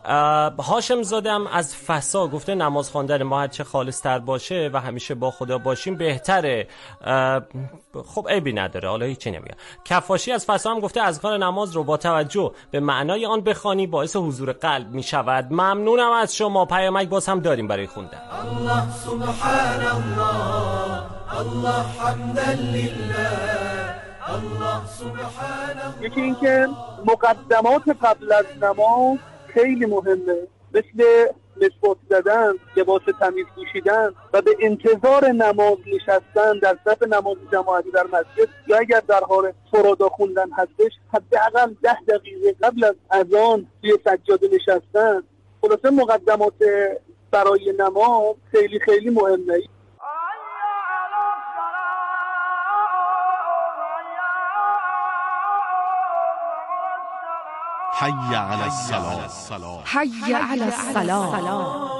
هاشم زادم از فسا گفته نماز خواندن ما هرچه خالص تر باشه و همیشه با خدا باشیم بهتره. خب عیبی نداره، حالا هیچی نمیگم. کفاشی از فسا هم گفته اذکار نماز رو با توجه به معنای آن بخوانی باعث حضور قلب می شود. ممنونم از شما. پیامک باز هم داریم برای خوندن. الله سبحان الله، الله حمدا لله، الله سبحان الله. یکی این که مقدمات قبل از نماز خیلی مهمه، مثل مسواک زدن، لباس تمیز پوشیدن و به انتظار نماز نشستن در صف نماز جماعتی در مسجد، یا اگر در حال فرادا خوندن هستش حداقل 10 دقیقه قبل از اذان توی سجاده نشستن. خلاصه مقدمات برای نماز خیلی خیلی مهمه. حی علی الصلاة، حی علی الصلاة.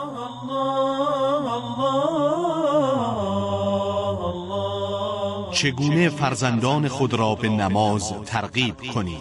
چگونه فرزندان خود را به نماز ترغیب کنیم؟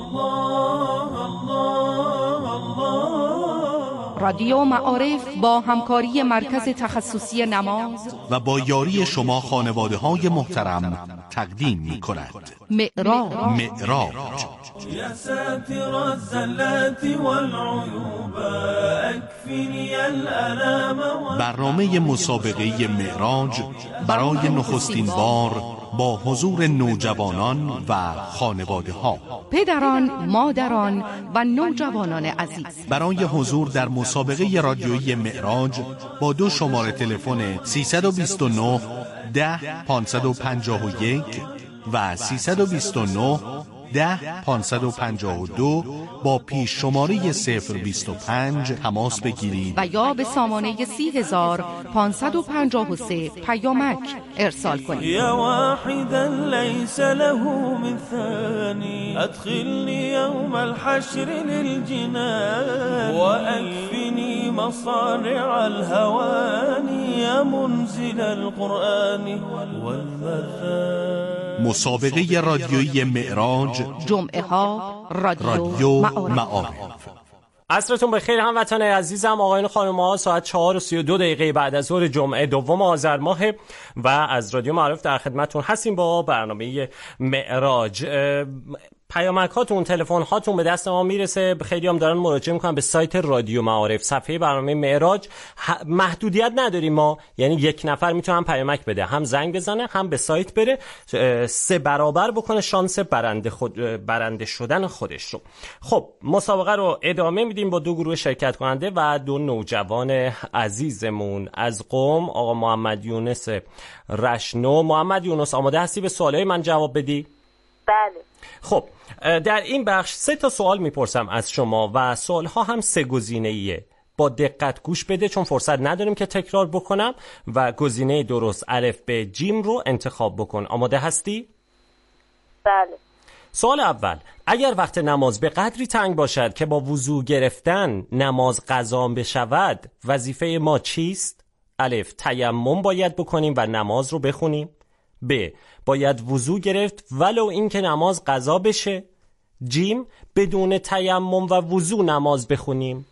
رادیو معارف با همکاری مرکز تخصصی نماز و با یاری شما خانواده‌های محترم تقدیم می‌کند. معراج. يا ساتر الزلات والعيوب اكفني الالام. برنامه مسابقه معراج برای نخستین بار با حضور نوجوانان و خانواده ها، پدران، مادران و نوجوانان عزیز. برای حضور در مسابقه رادیویی معراج با 2 شماره تلفن 329 10 551 و 329 10 552 با پیش شماره 025 تماس بگیرید و یا به سامانه 30553 پیامک ارسال کنید. یا واحدا لیس له من ثانی، ادخلنی یوم الحشر للجنان واکفنی مصارع الهوانی یا منزل القرآن والمثان. مسابقه رادیویی معراج، جمعه ها رادیو معارف. عصرتون بخیر هموطنان عزیزم، آقایان و خانم‌ها. ساعت 4:32 بعد از ظهر جمعه 2 آذر ماه و از رادیو معارف در خدمتتون هستیم با برنامه معراج. پیامک هاتون، تلفن هاتون به دست ما میرسه. خیلی هم دارن مراجعه میکنن به سایت رادیو معارف، صفحه برنامه معراج. محدودیت نداریم ما، یعنی یک نفر میتونه پیامک بده، هم زنگ بزنه، هم به سایت بره، 3 برابر بکنه شانس برنده شدن خودش رو. خب مسابقه رو ادامه میدیم با 2 گروه شرکت کننده و 2 نوجوان عزیزمون از قم. آقا محمد یونس رشنو. محمد یونس، آماده هستی به سوالای من جواب بدی؟ بله. خب در این بخش 3 تا سوال میپرسم از شما و سوالها هم 3 گزینه‌ایه. با دقت گوش بده چون فرصت نداریم که تکرار بکنم و گزینه درست الف ب جیم رو انتخاب بکن. آماده هستی؟ بله. سوال اول: اگر وقت نماز به قدری تنگ باشد که با وضو گرفتن نماز قضا بشود، وظیفه ما چیست؟ الف: تیمم باید بکنیم و نماز رو بخونیم. ب: باید وضو گرفت ولو این که نماز قضا بشه. جیم: بدون تیمم و وضو نماز بخونیم.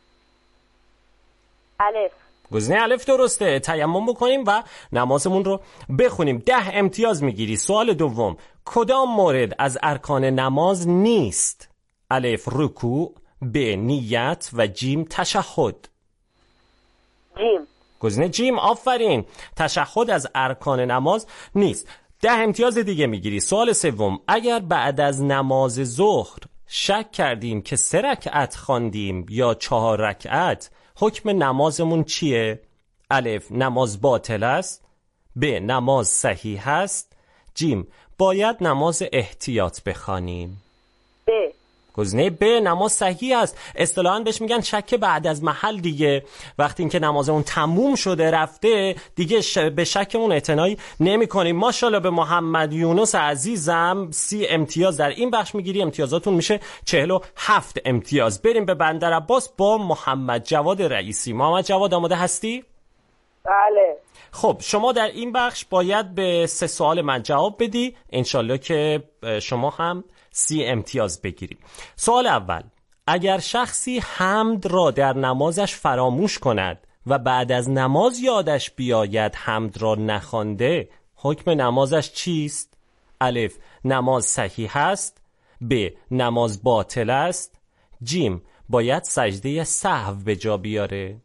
الف. گزینه الف درسته، تیمم بکنیم و نمازمون رو بخونیم. 10 امتیاز میگیری. سوال دوم: کدام مورد از ارکان نماز نیست؟ الف: رکوع، ب: نیت و جیم: تشهد. جیم. گزینه جیم، آفرین. تشهد از ارکان نماز نیست. 10 امتیاز دیگه میگیری. سوال سوم: اگر بعد از نماز ظهر شک کردیم که 3 رکعت خواندیم یا 4 رکعت، حکم نمازمون چیه؟ الف: نماز باطل است. ب: نماز صحیح است. جیم: باید نماز احتیاط بخوانیم. ب. گزینه ب نماز صحیح است. اصطلاحاً بهش میگن شک بعد از محل دیگه. وقتی اینکه نمازمون تموم شده رفته دیگه به شکمون اعتنایی نمی کنیم. ماشاءالله به محمد یونس عزیزم 30 امتیاز در این بخش میگیری. امتیازاتون میشه 47 امتیاز. بریم به بندر عباس با محمد جواد رئیسی. محمد جواد، آماده هستی؟ بله. خب شما در این بخش باید به 3 سوال من جواب بدی. انشالله که شما هم 30 امتیاز بگیریم. سوال اول: اگر شخصی حمد را در نمازش فراموش کند و بعد از نماز یادش بیاید حمد را نخوانده، حکم نمازش چیست؟ الف، نماز صحیح است. ب، نماز باطل است. جیم، باید سجده سهو به جا بیاره.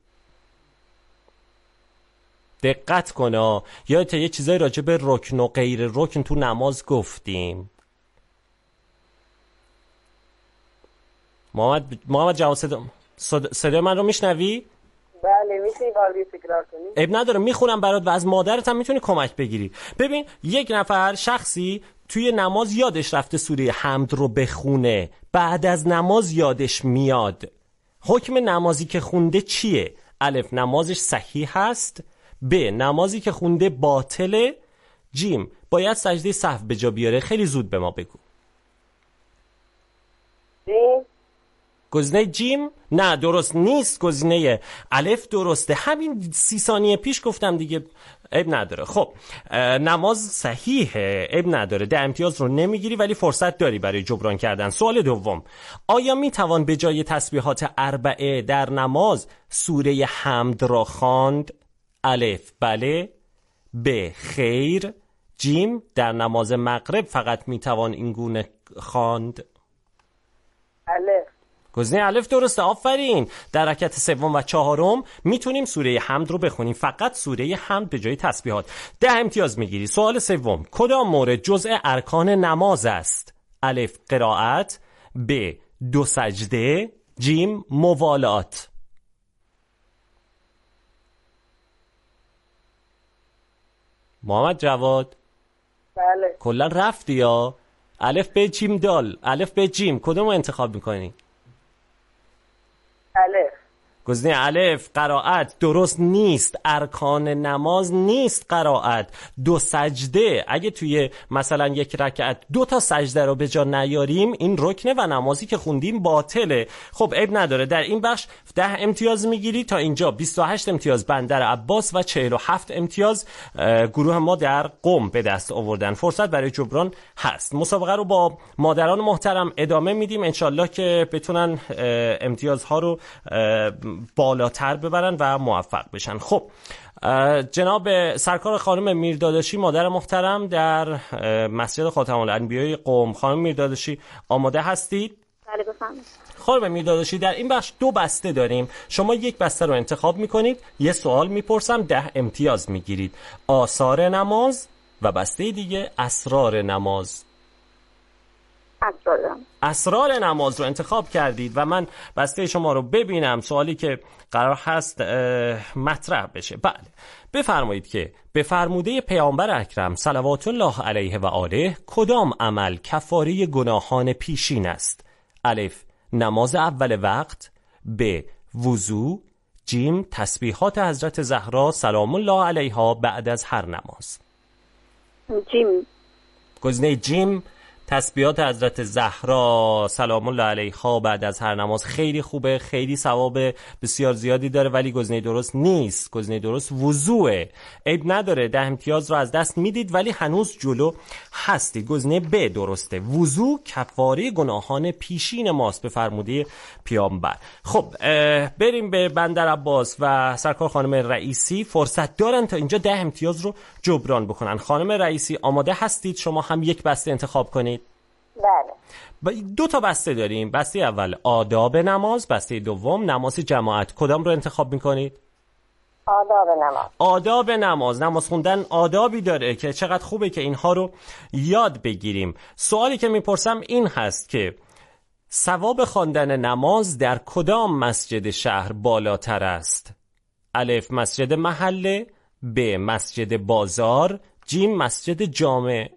دقت کن یادت یه چیزایی راجع به رکن و غیر رکن تو نماز گفتیم. محمد جواد صدای من رو میشنوی؟ بله میتونی باری تکرار کنی؟ اب نداره، میخونم برات و از مادرت هم میتونی کمک بگیری. ببین، یک نفر شخصی توی نماز یادش رفته سوره حمد رو بخونه، بعد از نماز یادش میاد، حکم نمازی که خونده چیه؟ الف، نمازش صحیح هست. ب، نمازی که خونده باطله. جیم، باید سجده سهو به جا بیاره. خیلی زود به ما بگو. جیم. گزینه جیم نه درست نیست، گزینه الف درسته. همین 30 ثانیه پیش گفتم دیگه، عیب نداره. خب نماز صحیحه، عیب نداره، 10 امتیاز رو نمیگیری ولی فرصت داری برای جبران کردن. سوال دوم، آیا میتوان به جای تسبیحات 4 در نماز سوره حمد را خواند؟ الف، بله. ب، خیر. جیم، در نماز مغرب فقط میتوان این گونه خواند. الف. گزینه الف درسته، آفرین. در رکعت سوم و چهارم میتونیم سوره حمد رو بخونیم، فقط سوره حمد به جای تسبیحات. 10 امتیاز میگیری. سوال سوم، کدام مورد جزء ارکان نماز است؟ الف، قرائت. ب، 2 سجده. جیم، موالات. محمد جواد. بله. کلا رفتی یا؟ الف، ب، جیم، دال. الف، ب، جیم، کدوم رو انتخاب میکنی؟ الف. گزینه الف، قرائت، درست نیست. ارکان نماز نیست قرائت. 2 سجده، اگه توی مثلا یک رکعت 2 تا سجده رو به جا نیاریم این رکنه و نمازی که خوندیم باطله. خب عیب نداره، در این بخش 10 امتیاز میگیری. تا اینجا 28 امتیاز بندر عباس و 47 امتیاز گروه ما در قم به دست آوردن. فرصت برای جبران هست. مسابقه رو با مادران محترم ادامه میدیم، انشالله که بتونن امتیازها رو بالاتر ببرن و موفق بشن. خب جناب سرکار خانم میرداداشی، مادر محترم در مسجد خاتم الانبیاء قم، خانم میرداداشی آماده هستید؟ بله بفرمایید. خانم میرداداشی، در این بخش 2 بسته داریم، شما یک بسته رو انتخاب میکنید، یه سوال میپرسم، 10 امتیاز میگیرید. آثار نماز و بسته دیگه اسرار نماز. اسرار نماز رو انتخاب کردید و من بسته شما رو ببینم، سوالی که قرار هست مطرح بشه. بله، بفرمایید که به فرموده پیامبر اکرم صلوات الله علیه و آله کدام عمل کفاره گناهان پیشین است؟ الف، نماز اول وقت. ب، وضو. جیم، تسبیحات حضرت زهرا سلام الله علیها بعد از هر نماز. جیم. گزینه جیم، تسبیحات حضرت زهرا سلام الله علیها بعد از هر نماز. خیلی خوبه، خیلی ثواب بسیار زیادی داره ولی گزینه درست نیست. گزینه درست وضوئه. عیب نداره، 10 امتیاز رو از دست میدید ولی هنوز جلو هستید. گزینه ب درسته، وضو کفاره گناهان پیشین ماست به فرموده پیامبر. خب بریم به بندر عباس و سرکار خانم رئیسی، فرصت دارن تا اینجا 10 امتیاز رو جبران بکنن. خانم رئیسی آماده هستید؟ شما هم یک بسته انتخاب کنید. بله. 2 تا بسته داریم، بسته اول آداب نماز، بسته دوم نماز جماعت. کدام رو انتخاب میکنید؟ آداب نماز. آداب نماز. نماز خوندن آدابی داره که چقدر خوبه که اینها رو یاد بگیریم. سوالی که میپرسم این هست که ثواب خواندن نماز در کدام مسجد شهر بالاتر است؟ الف، مسجد محله. ب، مسجد بازار. جیم، مسجد جامع.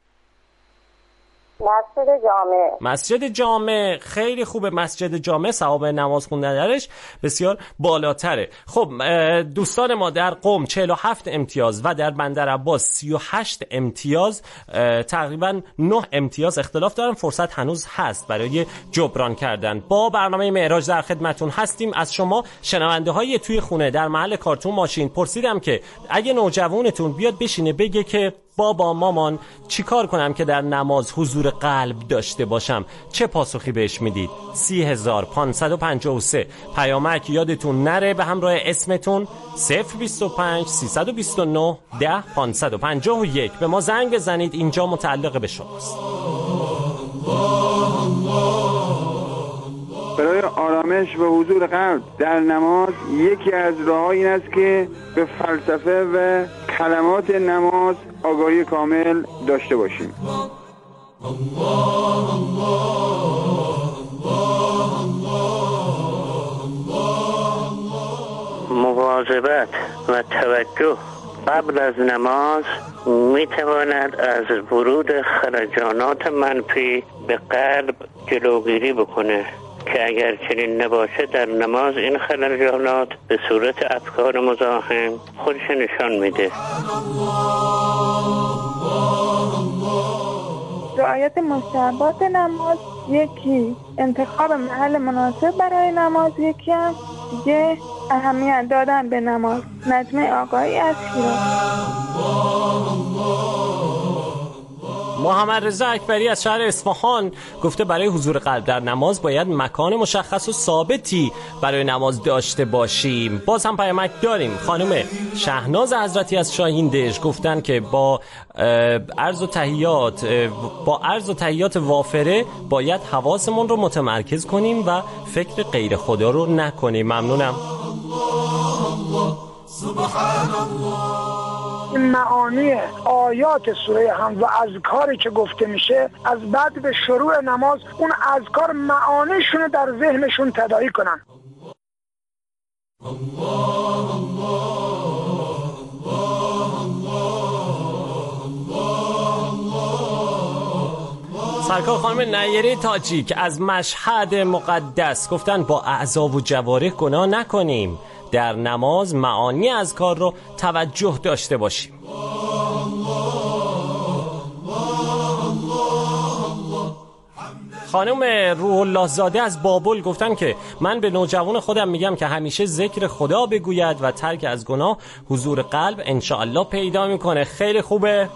مسجد جامع. مسجد جامع، خیلی خوبه. مسجد جامع ثواب نماز خوندن درش بسیار بالاتره. خب دوستان ما در قم 47 امتیاز و در بندر عباس 38 امتیاز، تقریبا 9 امتیاز اختلاف دارن. فرصت هنوز هست برای جبران کردن. با برنامه معراج در خدمتون هستیم. از شما شنونده های توی خونه، در محل کارتون، ماشین پرسیدم که اگه نوجوانتون بیاد بشینه بگه که بابا مامان چیکار کنم که در نماز حضور قلب داشته باشم؟ چه پاسخی بهش میدید؟ 30553 پیامک یادتون نره به همراه اسمتون 025 329 10 551 به ما زنگ بزنید، اینجا متعلق به شماست. برای آرامش و حضور قلب در نماز یکی از راه‌ها این است که به فلسفه و کلمات نماز آگاهی کامل داشته باشیم. مواظبت و توجه قبل از نماز میتواند از ورود خرجانات منفی به قلب جلوگیری بکنه که اگر چنین نباشه در نماز این خرجانات به صورت افکار مزاحم خودش نشان میده. رعایت مستحبات نماز، یکی انتخاب محل مناسب برای نماز، یکی هم دیگه اهمیت دادن به نماز. نجمه آقایی از شیراز. محمد رضا اکبری از شهر اصفهان گفته برای حضور قلب در نماز باید مکان مشخص و ثابتی برای نماز داشته باشیم. باز هم پیامک داریم. خانم شهناز حضرتی از شاهین دژ گفتن که با عرض و تحیات وافره باید حواسمون رو متمرکز کنیم و فکر غیر خدا رو نکنیم. ممنونم. معانی آیات سوره حمد و اذکاری که گفته میشه از بعد به شروع نماز اون اذکار معانیشون در ذهنشون تداعی کنن. سرکار خانم نیره تاجیک از مشهد مقدس گفتن با اعضا و جوارح گناه نکنیم، در نماز معانی اذکار رو توجه داشته باشیم. خانم روح الله زاده از بابل گفتن که من به نوجوان خودم میگم که همیشه ذکر خدا بگوید و ترک از گناه حضور قلب انشاءالله پیدا میکنه. خیلی خوبه.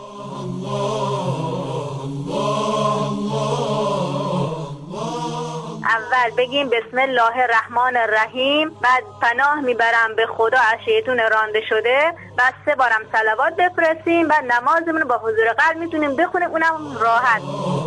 اول بگیم بسم الله الرحمن الرحیم، بعد پناه میبرم به خدا از شیطون رانده شده، بعد 3 بارم صلوات بفرستیم، بعد نمازمون با حضور قلب میتونیم بخونیم، اونم راحت.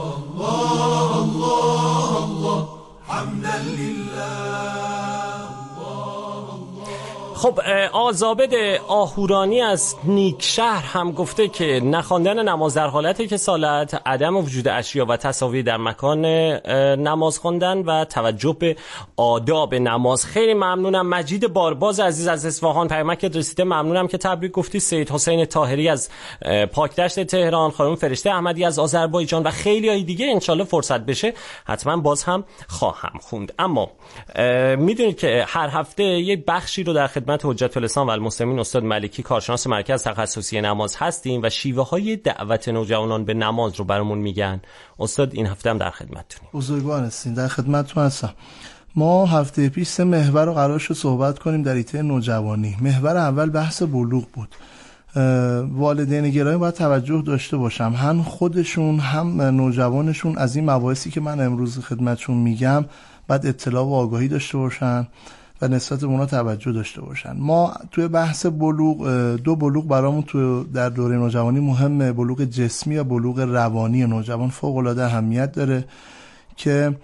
خب آزابد آهورانی از نیکشهر هم گفته که نخواندن نماز در حالت کسالت، عدم وجود اشیا و تصاویر در مکان نماز خواندن و توجه به آداب نماز. خیلی ممنونم. مجید بارباز عزیز از اصفهان پیامکت رسیده. ممنونم که تبریک گفتی. سید حسین طاهری از پاکدشت تهران، خانم فرشته احمدی از آذربایجان و خیلی های دیگه. انشالله فرصت بشه حتما باز هم خواهم خوند. اما میدونید که هر هفته یه بخشی رو در خدمت حجت الاسلام و المسلمین استاد ملکی کارشناس مرکز تخصصی نماز هستیم و شیوه های دعوت نوجوانان به نماز رو برامون میگن. استاد این هفته هم در خدمتتونیم. بزرگوار هستین، در خدمتتون هستم. ما هفته پیش 3 محور رو قرار شد صحبت کنیم در حیطه نوجوانی. محور اول بحث بلوغ بود. والدین گرامی باید توجه داشته باشم، هم خودشون هم نوجوانشون از این مباحثی که من امروز خدمتشون میگم بعد اطلاع و آگاهی داشته باشن و نسبت به اونا توجه داشته باشن. ما توی بحث بلوغ 2 بلوغ برامون تو در دوره نوجوانی مهمه، بلوغ جسمی و بلوغ روانی نوجوان فوق العاده اهمیت داره که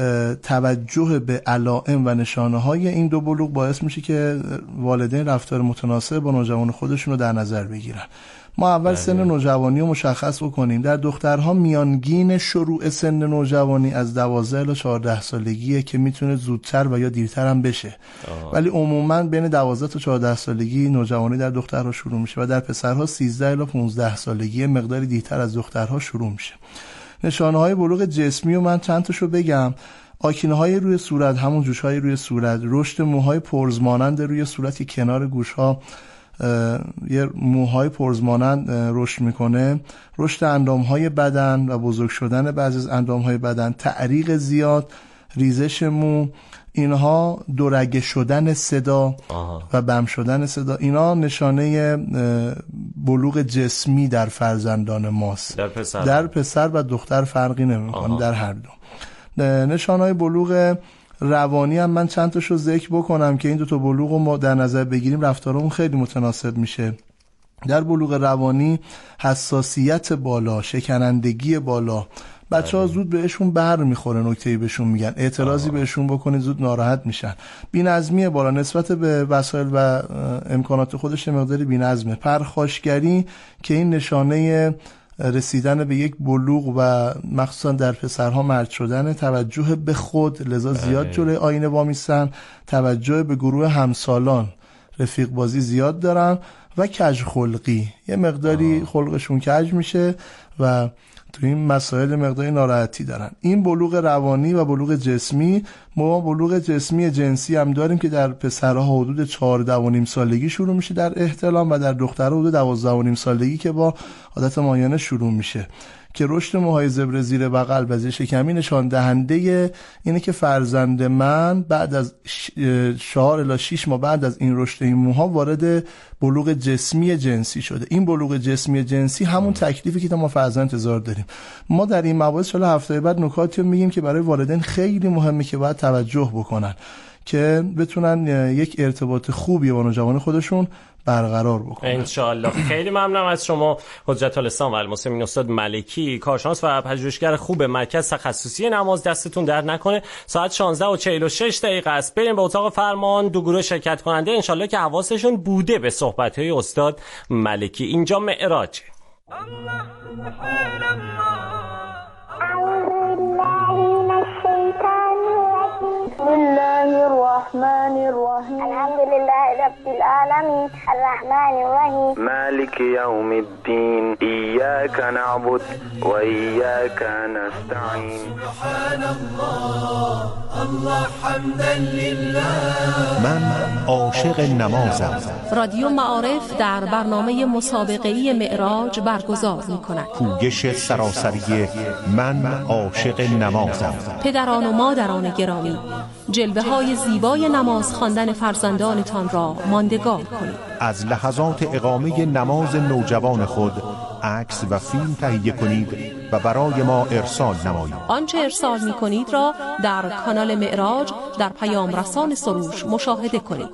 توجه به علائم و نشانه های این 2 بلوغ باعث میشه که والدین رفتار متناسب با نوجوان خودشون رو در نظر بگیرن. ما اول سن نوجوانی رو مشخص بکنیم. در دخترها میانگین شروع سن نوجوانی از 12 الی 14 سالگیه که میتونه زودتر و یا دیرتر هم بشه. ولی عموما بین 12 تا 14 سالگی نوجوانی در دخترها شروع میشه و در پسرها 13 الی 15 سالگی مقداری دیرتر از دخترها شروع میشه. نشانه های بلوغ جسمی رو من چند تاشو بگم. آکینه های روی صورت، همون جوش های روی صورت، رشد موهای پرزمانند روی صورت که کنار گوش ها یه موهای پرزمانند رشد میکنه، رشد اندامهای بدن و بزرگ شدن بعضی از اندامهای بدن، تعریق زیاد، ریزش مو، اینها دورگه شدن صدا و بم شدن صدا، اینا نشانه بلوغ جسمی در فرزندان ماست. در پسر و دختر فرقی نمی‌کنه، در هر دو. نشانه‌های بلوغ روانی هم من چند تاشو ذکر بکنم که این دو تا بلوغ رو ما در نظر بگیریم رفتارمون خیلی متناسب میشه. در بلوغ روانی حساسیت بالا، شکنندگی بالا، بچه‌ها زود بهشون بر میخوره، نکته‌ای بهشون میگن، اعتراضی بهشون بکنید زود ناراحت میشن. بی‌نظمی بالا نسبت به وسایل و امکانات خودش مقداری بی‌نظمه. پرخاشگری که این نشانه رسیدن به یک بلوغ و مخصوصا در پسرها مرد شدن، توجه به خود، لذا زیاد جلوی آینه وامیستن، توجه به گروه همسالان، رفیق بازی زیاد دارن و کج خلقی، یه مقداری خلقشون کج میشه و تو این مسائل مقداری ناراحتی دارن. این بلوغ روانی و بلوغ جسمی. ما بلوغ جسمی جنسی هم داریم که در پسرها حدود 14.5 سالگی شروع میشه در احتلام و در دخترها حدود 12.5 سالگی که با عادت مایانه شروع میشه، که رشد موهای زبر زیر بغل و شکمی نشان دهنده اینه که فرزند من بعد از 4 الی 6 ماه بعد از این رشد این موها وارد بلوغ جسمی جنسی شده. این بلوغ جسمی جنسی همون تکلیفی که ما فرزند انتظار داریم. ما در این مباحث ان هفته بعد نکاتی رو میگیم که برای والدین خیلی مهمه که باید توجه بکنن که بتونن یک ارتباط خوبی با نوجوان خودشون برقرار بکنن انشالله. خیلی ممنونم از شما حجت الاسلام و المسلمین استاد ملکی، کارشناس و پژوهشگر خوب مرکز تخصصی نماز. دستتون در نکنه. ساعت 16:46 است. بریم به اتاق فرمان. دو گروه شرکت کننده انشالله که حواسشون بوده به صحبت‌های استاد ملکی. اینجا معراج. بسم الله الرحمن الرحیم الحمد لله رب العالمین الرحمن الرحیم مالک یوم الدین ایاک نعبد و ایاک نستعین سبحان الله الله حمدا لله. من عاشق نمازم. رادیو معارف در برنامه مسابقه‌ای معراج برگزار می‌کند. پویش سراسری من عاشق نمازم. پدران و مادران گرامی، جلوه‌های زیبای نماز خواندن فرزندانتان را ماندگار کنید. از لحظات اقامه نماز نوجوان خود عکس و فیلم تهیه کنید و برای ما ارسال نمایید. آنچه ارسال می‌کنید را در کانال معراج در پیام رسان سروش مشاهده کنید.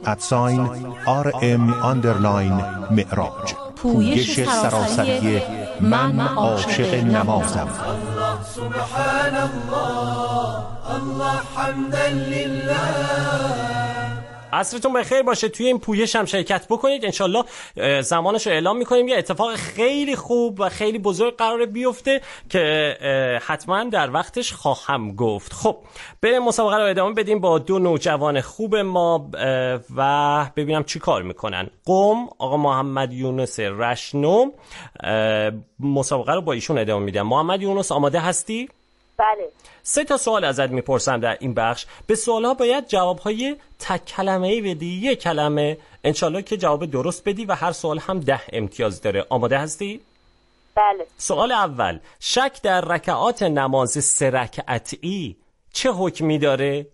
@RM_معراج. پویش سراسری من عاشق نمازم. سبحان الله الله حمدا لله. عصرتون بخیر باشه. توی این پویش هم شرکت بکنید. انشالله زمانش رو اعلام میکنیم. یه اتفاق خیلی خوب و خیلی بزرگ قراره بیفته که حتما در وقتش خواهم گفت. خب بریم مسابقه رو ادامه بدیم با دو نوجوان خوب ما و ببینم چی کار میکنن. قم آقا محمد یونس رشنو، مسابقه رو با ایشون ادامه میدم. محمد یونس آماده هستی؟ بله. 3 تا سوال ازت میپرسم در این بخش. به سوالها باید جوابهای تک کلمه‌ای بدی. 1 کلمه انشالله که جواب درست بدی و هر سوال هم 10 امتیاز داره. آماده هستی؟ بله. سوال اول، شک در رکعات نماز 3 رکعتی چه حکمی داره؟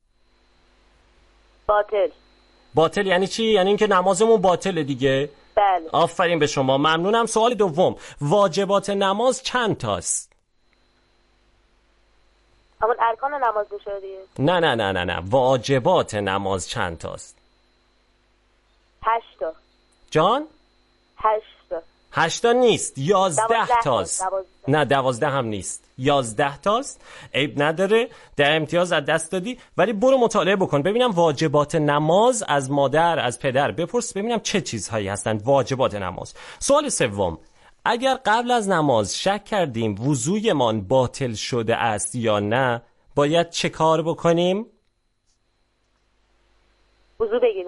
باطل. باطل یعنی چی؟ یعنی اینکه نمازمون باطله دیگه؟ بله. آفرین به شما، ممنونم. سوال دوم، واجبات نماز چند تاست؟ همون ارکان نماز میشه دیگه. نه واجبات نماز چند تاست؟ 8 تا. جان؟ 8 تا. 8 تا نیست، 11 تاست. نه 12 هم نیست، 11 تاست. عیب نداره، 10 امتیاز از دست دادی، ولی برو مطالعه بکن ببینم واجبات نماز از مادر از پدر بپرس ببینم چه چیزهایی هستند واجبات نماز. سوال سوم، اگر قبل از نماز شک کردیم وضویمان باطل شده است یا نه باید چه کار بکنیم؟ وضو بگیریم.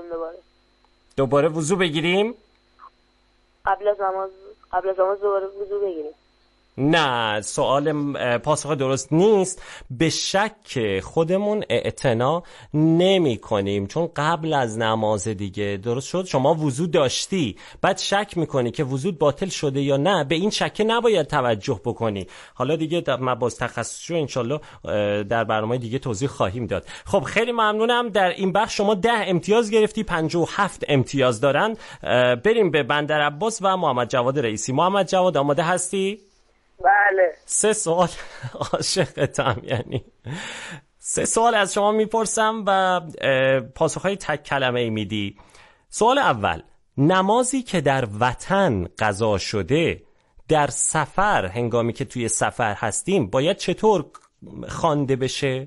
دوباره وضو بگیریم؟ قبل از نماز دوباره وضو بگیریم. نه، سوال پاسخ درست نیست. به شک خودمون اعتنا نمی کنیم، چون قبل از نماز دیگه درست شد شما وضو داشتی، بعد شک میکنی که وضو باطل شده یا نه، به این شک نباید توجه بکنی. حالا دیگه در مباحث تخصصی رو انشالله در برنامه دیگه توضیح خواهیم داد. خب خیلی ممنونم. در این بخش شما 10 امتیاز گرفتی، 57 امتیاز دارن. بریم به بندرعباس و محمد جواد رئیسی. محمد جواد آماده هستی؟ بله. 3 سوال عاشقتم، یعنی 3 سوال از شما میپرسم و پاسخهای تک کلمه ای میدی. سوال اول، نمازی که در وطن قضا شده در سفر، هنگامی که توی سفر هستیم، باید چطور خوانده بشه؟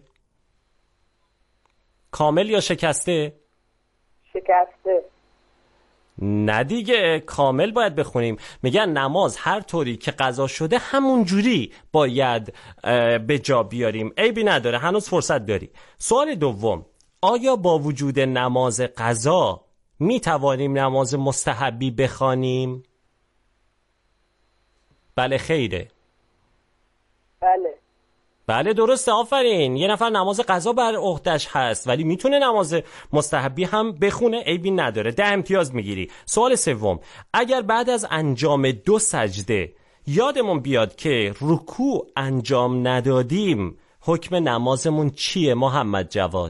کامل یا شکسته؟ شکسته. نه دیگه، کامل باید بخونیم. میگن نماز هر طوری که قضا شده همون جوری باید به جا بیاریم. عیبی نداره، هنوز فرصت داری. سوال دوم، آیا با وجود نماز قضا می توانیم نماز مستحبی بخوانیم؟ بله خیره. بله درسته، آفرین. یه نفر نماز قضا بر عهده‌اش هست ولی میتونه نماز مستحبی هم بخونه، عیبی نداره. 10 امتیاز میگیری. سوال سوم، اگر بعد از انجام 2 سجده یادمون بیاد که رکوع انجام ندادیم، حکم نمازمون چیه محمد جواد؟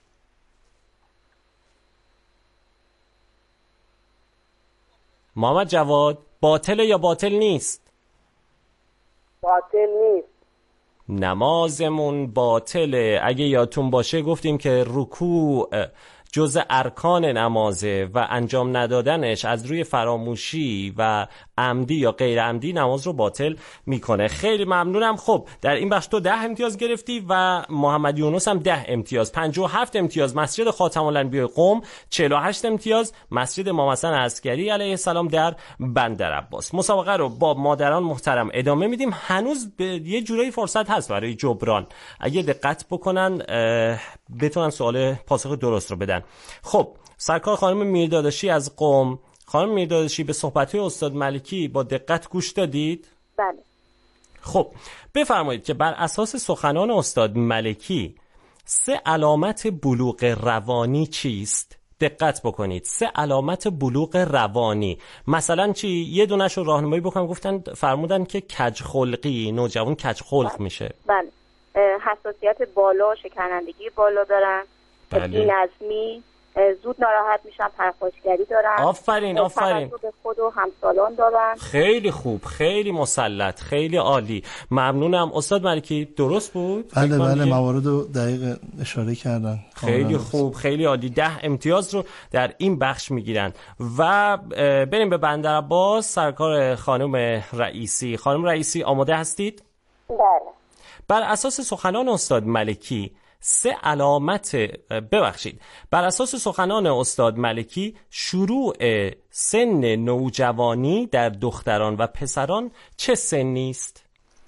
محمد جواد، باطله یا باطل نیست؟ باطل نیست. نمازمون باطله. اگه یادتون باشه گفتیم که رکوع جزء ارکان نمازه و انجام ندادنش از روی فراموشی و عمدی یا غیر عمدی نماز رو باطل میکنه. خیلی ممنونم. خب در این بخش تو 10 امتیاز گرفتی و محمد یونس هم 10 امتیاز. 57 امتیاز مسجد خاتم الانبیاء قم، 48 امتیاز مسجد امام حسن عسکری علیه السلام در بندرعباس. مسابقه رو با مادران محترم ادامه میدیم. هنوز به یه جورایی فرصت هست برای جبران، اگه دقت بکنن بتونن سوال پاسخ درست رو بدن. خب سرکار خانم میرداداشی از قم. خانم میرداداشی، به صحبت‌های استاد ملکی با دقت گوش دادید؟ بله. خب بفرمایید که بر اساس سخنان استاد ملکی 3 علامت بلوغ روانی چیست؟ دقت بکنید، 3 علامت بلوغ روانی. مثلا چی؟ یه دونش رو راهنمایی بکنم. گفتن فرمودن که کج خلقی، نوجوان کج خلق میشه. بله. حساسیت بالا، شکنندگی بالا دارن. بله. بی‌نظمی، زود ناراحت میشن، پرخاشگری دارن. آفرین. توجه به خود و همسالان دارن. خیلی خوب، خیلی مسلط، خیلی عالی. ممنونم. استاد ملکی درست بود؟ بله موارد رو دقیق اشاره کردن. خیلی خوب، خیلی عالی. 10 امتیاز رو در این بخش میگیرن. و بریم به بندرعباس. سرکار خانم رئیسی. خانم رئیسی آماده هستید؟ بله. بر اساس سخنان استاد ملکی 3 علامت بر اساس سخنان استاد ملکی شروع سن نوجوانی در دختران و پسران چه سنی است؟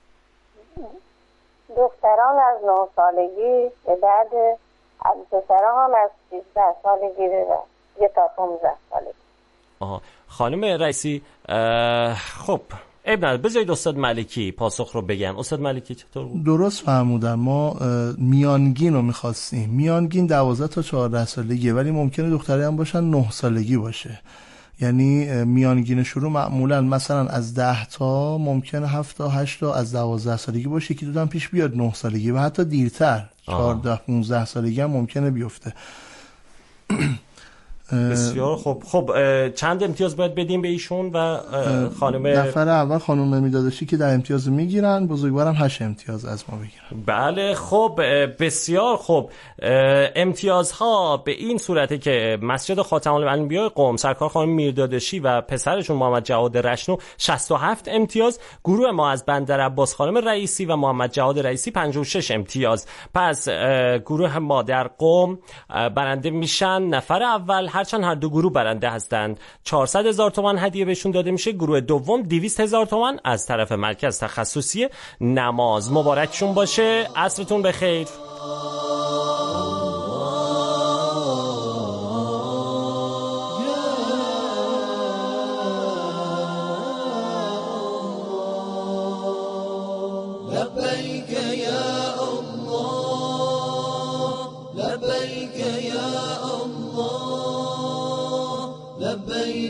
دختران از 9 سالگی به بعد از پسران هم از 13 سالگی به تا 15 سالگی. خانم رئیسی، خب ابن بذارید استاد ملکی پاسخ رو بگن. استاد ملکی چطور بود؟ درست فرمودن. ما میانگین رو میخواستیم. میانگین 12 تا 14 سالگیه، ولی ممکنه دختری هم باشن 9 سالگی باشه. یعنی میانگین شروع معمولا مثلا از 10 تا، ممکنه 7 تا 8 تا از 12 سالگی باشه که دودم پیش بیاد 9 سالگی و حتی دیرتر 14 15 سالگی هم ممکنه بیفته. بسیار خوب. خب چند امتیاز باید بدیم به ایشون و خانم؟ نفر اول خانم میرداداشی که 10 امتیاز میگیرن، بزرگوارم 8 امتیاز از ما بگیرن. بله خب بسیار خوب. امتیازها به این صورته که مسجد خاتم الانبیاء قم، سرکار خانم میرداداشی و پسرشون محمد جواد رشنو 67 امتیاز، گروه ما از بندرعباس خانم رئیسی و محمد جواد رئیسی 56 امتیاز. پس گروه ما در قم برنده میشن. نفر اول، هرچند هر دو گروه برنده هستند، 400,000 تومان هدیه بهشون داده میشه. گروه دوم 200,000 تومان از طرف مرکز تخصصی نماز. مبارکشون باشه. عصرتون بخیر.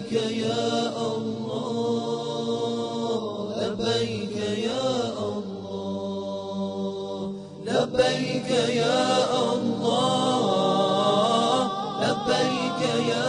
لبیک یا الله لبیک یا الله لبیک یا الله لبیک یا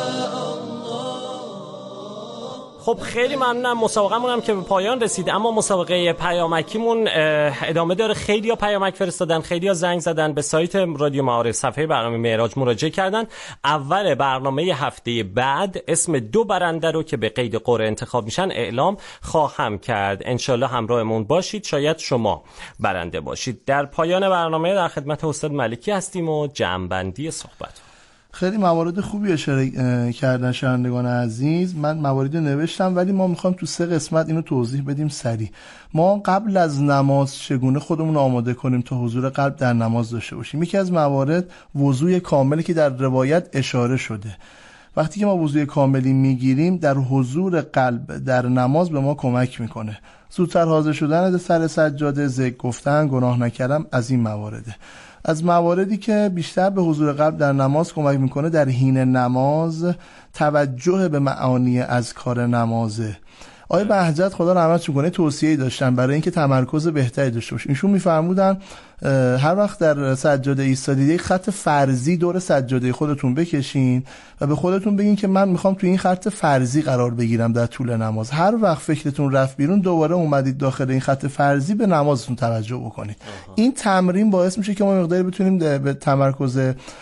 خب خیلی ممنونم. مسابقه‌مون هم که به پایان رسید، اما مسابقه پیامکیمون ادامه داره. خیلی‌ها پیامک فرستادن، خیلی‌ها زنگ زدن، به سایت رادیو معارف صفحه برنامه معراج مراجعه کردن. اول برنامه هفته بعد اسم 2 برنده رو که به قید قرعه انتخاب میشن اعلام خواهم کرد. انشالله همراهمون باشید، شاید شما برنده باشید. در پایان برنامه در خدمت استاد ملکی هستیم و جمع‌بندی صحبت. خیلی موارد خوبی اشاره کردن شنوندگان عزیز. من مواردی نوشتم ولی ما میخوایم تو 3 قسمت اینو توضیح بدیم سریع. ما قبل از نماز چگونه خودمون آماده کنیم تا حضور قلب در نماز داشته باشیم؟ یکی از موارد وضوء کاملی که در روایت اشاره شده. وقتی که ما وضوء کاملی میگیریم در حضور قلب در نماز به ما کمک میکنه. زودتر حاضر شدن سر سجاده، ذکر گفتن، گناه نکردن، از این موارده. از مواردی که بیشتر به حضور قلب در نماز کمک میکنه در حین نماز توجه به معانی اذکار نمازه. آقای بهجت خدا رحمتشون کنه توصیه‌ای داشتن برای اینکه تمرکز بهتری داشته باشیم. ایشون میفرمودن هر وقت در سجاده ایستادید یک خط فرضی دور سجاده خودتون بکشین و به خودتون بگین که من میخوام تو این خط فرضی قرار بگیرم در طول نماز. هر وقت فکرتون رفت بیرون دوباره اومدید داخل این خط فرضی به نمازتون توجه بکنید. این تمرین باعث میشه که ما مقداری بتونیم به تمرکز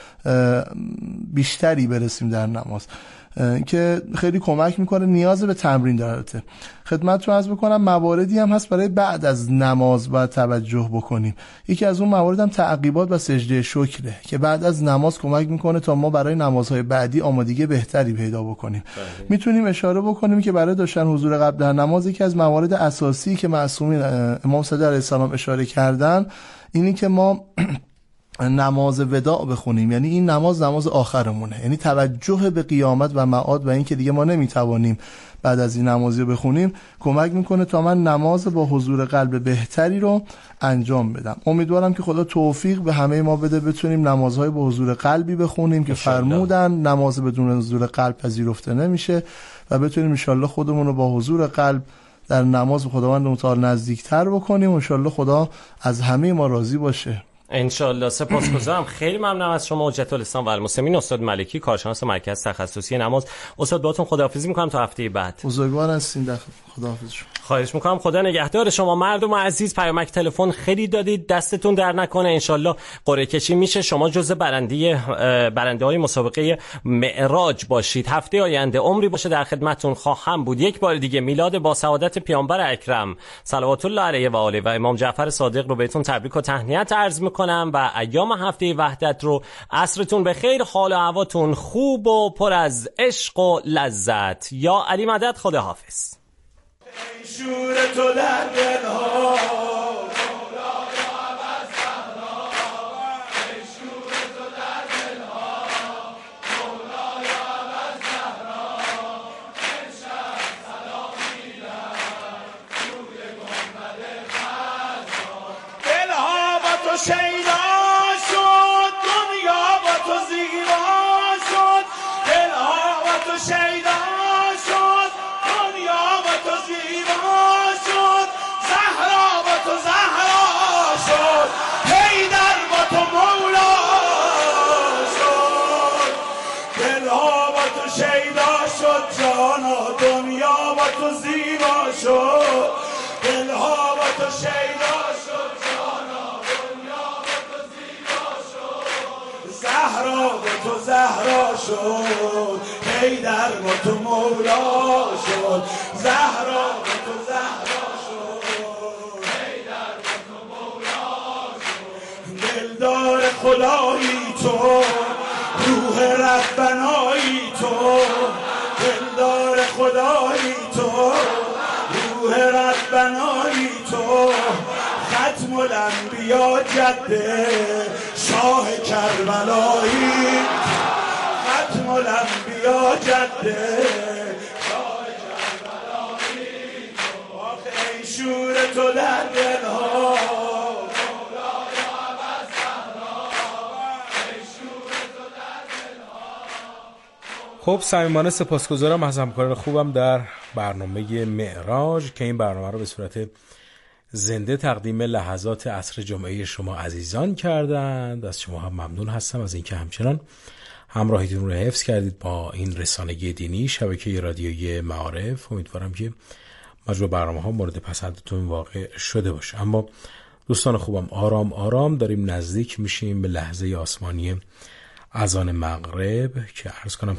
بیشتری برسیم در نماز که خیلی کمک میکنه. نیاز به تمرین داره. خدمتتون عرض بکنم مواردی هم هست برای بعد از نماز باید توجه بکنیم. یکی از اون موارد هم تعقیبات و سجده شکره که بعد از نماز کمک میکنه تا ما برای نمازهای بعدی آمادگی بهتری پیدا بکنیم. میتونیم اشاره بکنیم که برای داشتن حضور قلب در نماز یکی از موارد اساسی که معصومین امام صادق علیه السلام اشاره کردن اینی که ما نماز وداع بخونیم، یعنی این نماز آخرمونه، یعنی توجه به قیامت و معاد و این که دیگه ما نمیتوانیم بعد از این نمازی بخونیم کمک میکنه تا من نماز با حضور قلب بهتری رو انجام بدم. امیدوارم که خدا توفیق به همه ما بده بتونیم نمازهای با حضور قلبی بخونیم که فرمودن نماز بدون حضور قلب پذیرفته نمیشه و بتونیم انشالله خودمون رو با حضور قلب در نماز به خداوند متعال نزدیکتر بکنیم و انشالله خدا از همه ما راضی باشه. انشالله. سپاسگزارم. خیلی ممنونم از شما حجت الاسلام و المسلمین استاد ملکی، کارشناس مرکز تخصصی نماز. استاد باهاتون خداحافظی میکنم تا هفته بعد. بزرگوار هستین. خداحافظ شما. خواهش میکنم. خدا نگهدار شما. مردم عزیز پیامک تلفن خیلی دادید، دستتون در نکنه. انشالله قرعه کشی میشه، شما جزء برنده های مسابقه معراج باشید. هفته آینده عمری باشه در خدمتتون خواهم بود. یک بار دیگه میلاد با سعادت پیامبر اکرم صلوات الله علیه و آله و امام جعفر صادق رو بهتون تبریک و تهنیت عرض میکنم و ایام هفته وحدت رو عصرتون به خیر، حال و هواتون خوب و پر از عشق و لذت. یا علی مدد. خدا حافظ. شور تو در دلها شیدا شد، دنیا با تو زیبا شد. دلها با تو شیدا شد، دنیا با تو زیبا شد. زهرا با تو زهرا شد، حیدر با تو مولا شد. دلها با تو شیدا شد جانا، دنیا با تو زیبا شد. دلها با تو شیدا شد جانا، زهرا با تو زهرا شد، حیدر با تو مولا شد. زهرا با تو زهرا شد، حیدر با تو مولا شد. دلدار خدایی تو، روح ربنایی تو. دلدار خدایی تو، روح ربنایی تو. ختم الانبیا جده شاه کربلایی. ختم الانبیا جده شاه کربلایی. آخه ای شور تو در دلها خب صمیمانه سپاسگزارم از همکاران خوبم در برنامه معراج که این برنامه رو به صورت زنده تقدیم لحظات عصر جمعه شما عزیزان کردند. از شما هم ممنون هستم از اینکه همچنان همراهیتون رو حفظ کردید با این رسانگی دینی شبکه رادیویی معارف. امیدوارم که مجموع برنامه ها مورد پسندتون واقع شده باشه. اما دوستان خوبم آرام آرام داریم نزدیک میشیم به لحظه آسمانی اذان مغرب که عرض کنم